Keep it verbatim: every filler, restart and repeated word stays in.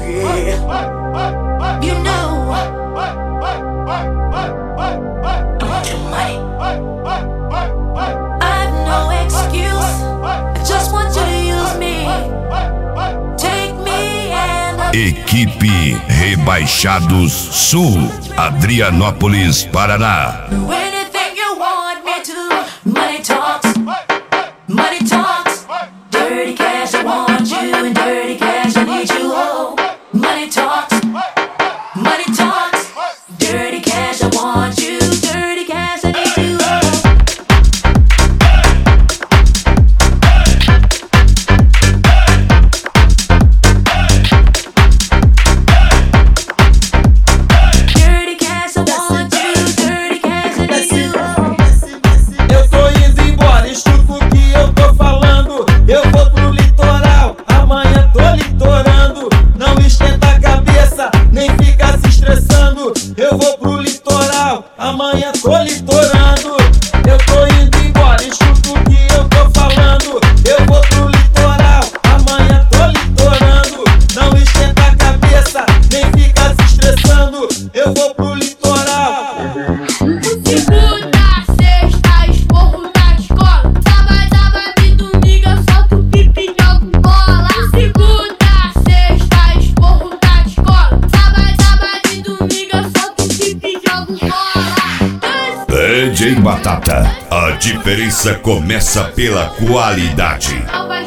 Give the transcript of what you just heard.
You know I want your money. I've no excuse. I just want you to use me. Take me and Equipe Rebaixados Sul, Adrianópolis, Paraná. do anything you want me to. Money talks, money talks. Dirty cash, I want you, and dirty cash, I need you. Oh, money talks, money talks. Dirty cash, I want you, dirty cash, I need you. Oh. Dirty cash, I want you, dirty cash, I need you. Oh. Eu tô indo embora, escuta o que eu tô falando. Eu vou pro litoral, amanhã tô litorando. Não esquenta a cabeça, nem fica se estressando. Eu vou pro litoral, amanhã tô litorando. Eu tô indo embora, escuta o que eu tô falando. Eu vou pro litoral, amanhã tô litorando. Não esquenta a cabeça, nem fica se estressando. Eu vou pro litoral. Segunda, sexta, esporro na escola. Sábado, sábado e domingo eu solto pipi e jogo bola. Segunda, sexta, esporro na escola. Sábado, sábado e domingo eu solto pipi e jogo bola. D J Batata, a diferença começa pela qualidade. Não vai